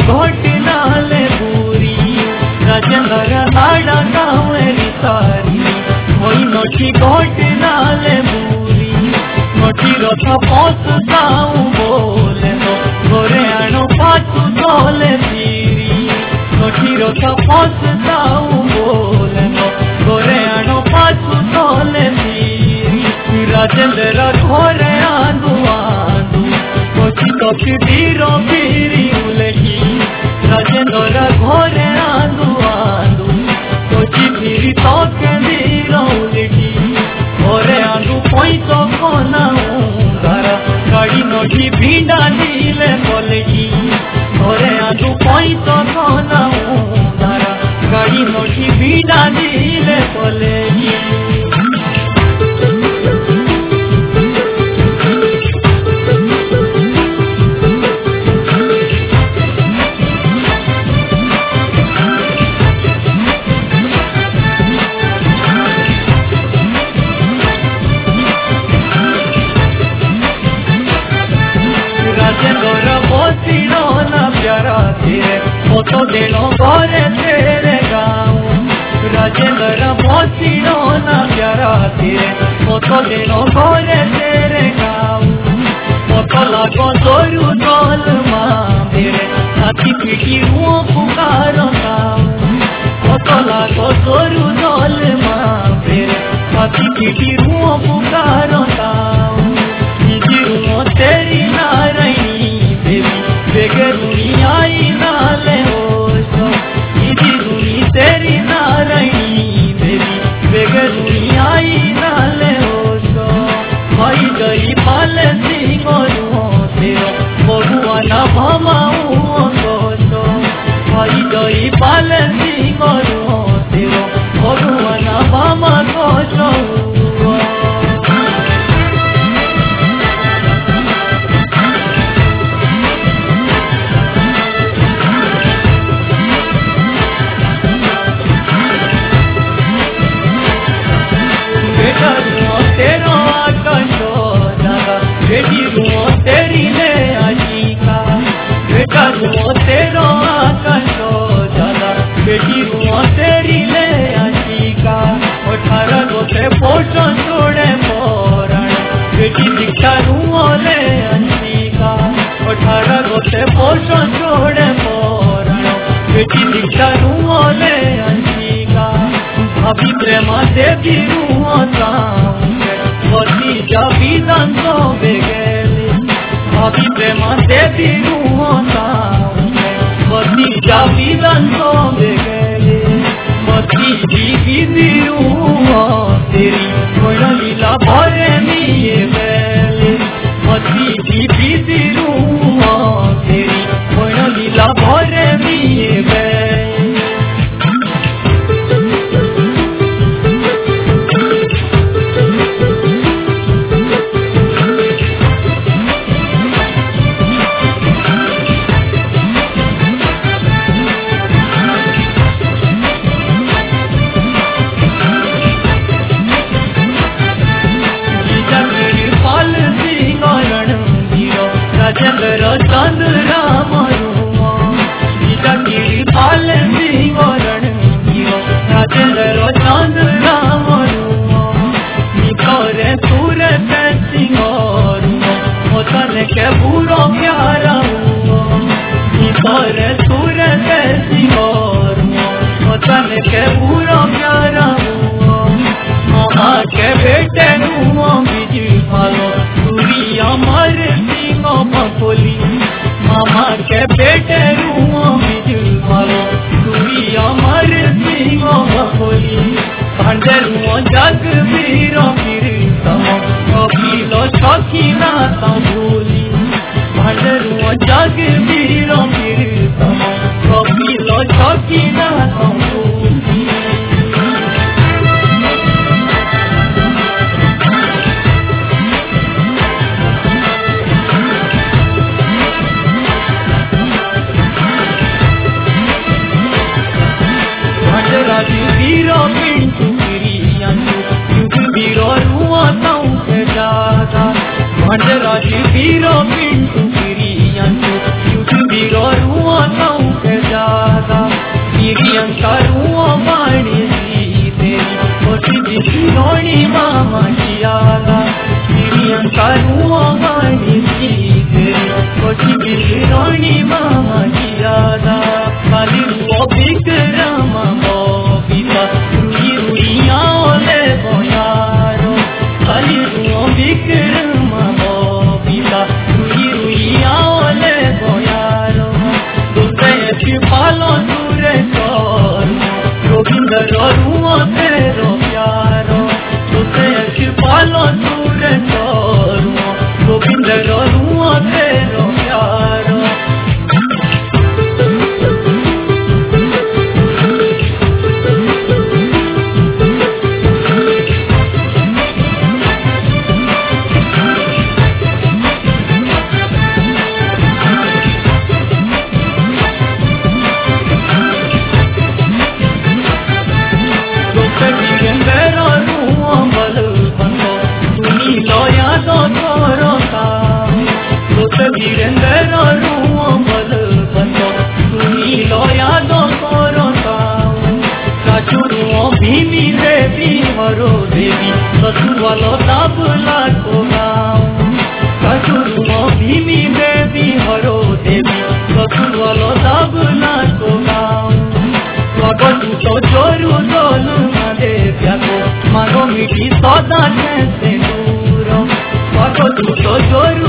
घटना ले बुरी राजेंद्र लाड़ा गाँवेरी सारी होई नठी घटना ले बुरी नठी रथ पस जाऊं बोले नो घरे आनो पाछू चले फिरी नठी रथ पस जाऊं बोले नो घरे आनो पाछू चले फिरी राजेंद्र घरे आंदू आंदू कची कची बीरो बीरी उलही राजेंद्र घरे आंदू आंदू कची बीरी तक बीरो उलही घरे आंदू पैसो कोना उंगारा गाड़ी नठी भिंडा नीले पलही घरे आंदू पैसो कोना उंगारा गाड़ी नठी भिंडा नीले पलही तो देनो घरे तेरे गाँव राजेंद्र भोसिनो ना प्यारा तेरे तो देनो घरे तेरे गाँव तो लागो जोरू डोल माँ मेरे हाथी पीटी हुओ पुकारो गाँव तो लागो जोरू डोल माँ मेरे हाथी पीटी हुओ पुकारो गाँव जीरो तेरी नारायणी देवी बेगरुनी आई नाले तेरी नारायणी देवी बेगरुनी आई नाले ओसो भाई गई पाल सिंह तेरो बहुआ न भमाऊ सोसो भाई गई पाल सिंह तेरो बहुआ न भमा सोसो तेरी ले आशिका बेटा रुओ तेरो आकाशो दादा बेटी रुओ तेरी ले आशिका 18 गोते पोषण छोड़े मोरण बेटी दीक्षा रुओ ले आशिका 18 गोते पोषण छोड़े मोरण बेटी दीक्षा रुओ ले आशिका भाभी प्रेमा देवी रुओ वती जावी दांतो बेगेली भाभी प्रेमा देवी रुओता वती जावी दांतो बेगेली वती जीवी दिरुओ तेरी कोई लीला भरे मिये बेली वती जीवी दिरुओ तेरी कोई लीला भरे मिये बेली राजेंद्र चंद्रा मरुआ गीता की पाल सिंह राजेंद्र चंद्रा मरुआ निकोरे सूरत सिंह मोतन के बुरो प्यारा निकोरे सूरत सिंह मोतन के बुरो प्यारा मामा के बेटे बिजू फालो सूरी अमर मकोली मामा के बेटे रुओ बिजुल मालो सूरी अमर सिंह मकोली भांडे रुओ जग वीरो फिर तमो कपिलो छकीना तंबोली भांडे रुओ जग वीरो फिर तमो कपिलो छकीना तंबोली वीरो पिंटू वीरो रुआता दादा भंडराजी वीरो पिंटू वीरो रुआता तू तो जोरू